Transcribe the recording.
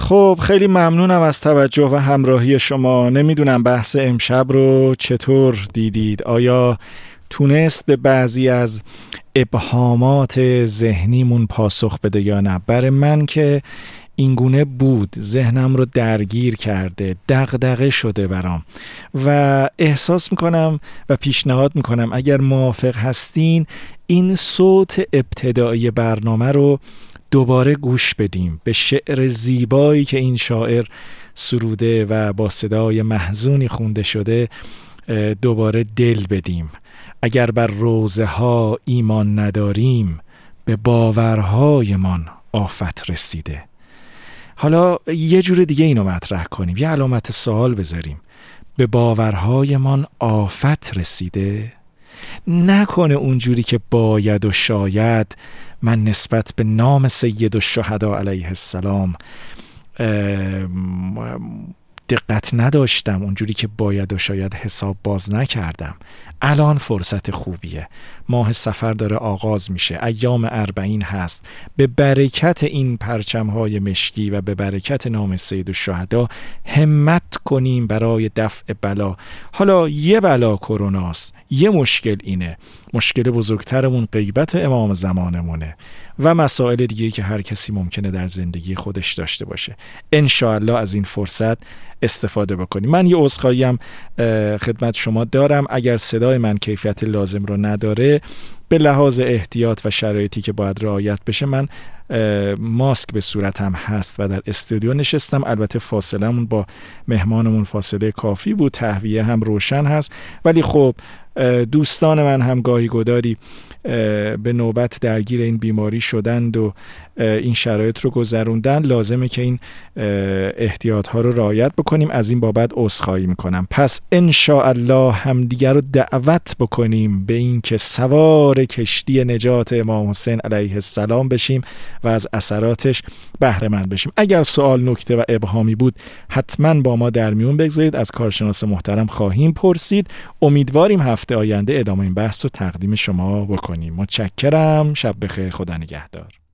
خب خیلی ممنونم از توجه و همراهی شما. نمیدونم بحث امشب رو چطور دیدید. آیا تونست به بعضی از ابهامات ذهنیمون پاسخ بده یا نه؟ برای من که اینگونه بود، ذهنم رو درگیر کرده، دغدغه شده برام و احساس میکنم و پیشنهاد میکنم اگر موافق هستین این صوت ابتدایی برنامه رو دوباره گوش بدیم، به شعر زیبایی که این شاعر سروده و با صدای محزونی خونده شده دوباره دل بدیم. اگر بر روزه ها ایمان نداریم، به باورهایمان آفت رسیده. حالا یه جور دیگه اینو مطرح کنیم، یه علامت سوال بذاریم. به باورهایمان آفت رسیده؟ نکنه اونجوری که باید و شاید من نسبت به نام سید الشهدا علیه السلام دقت نداشتم، اونجوری که باید و شاید حساب باز نکردم. الان فرصت خوبیه، ماه صفر داره آغاز میشه، ایام 40 هست. به برکت این پرچم‌های مشکی و به برکت نام سید الشهدا همت کنیم برای دفع بلا. حالا یه بلا کروناست، یه مشکل اینه، مشکل بزرگترمون غیبت امام زمانمونه و مسائل دیگه که هر کسی ممکنه در زندگی خودش داشته باشه. انشاءالله از این فرصت استفاده بکنیم. من یه عذرخواهی هم خدمت شما دارم، اگر صدای من کیفیت لازم رو نداره به لحاظ احتیاط و شرایطی که باید رعایت بشه، من ماسک به صورتم هست و در استودیو نشستم. البته فاصلمون با مهمانمون فاصله کافی بود، تهویه هم روشن هست، ولی خب دوستان من هم گاهی گداری به نوبت درگیر این بیماری شدند و این شرایط رو گذروندن. لازمه که این احتیاط ها رو رعایت بکنیم. از این بابت عذرخواهی میکنم. پس انشاءالله همدیگر رو دعوت بکنیم به این که سوار کشتی نجات امام حسین علیه السلام بشیم و از اثراتش بهره مند بشیم. اگر سوال، نکته و ابهامی بود حتما با ما در میون بگذارید، از کارشناس محترم خواهیم پرسید. امیدواریم هفته آینده ادامه این بحث رو تقدیم شما بکنیم. متشکرم. شب بخیر. خدا نگهدار.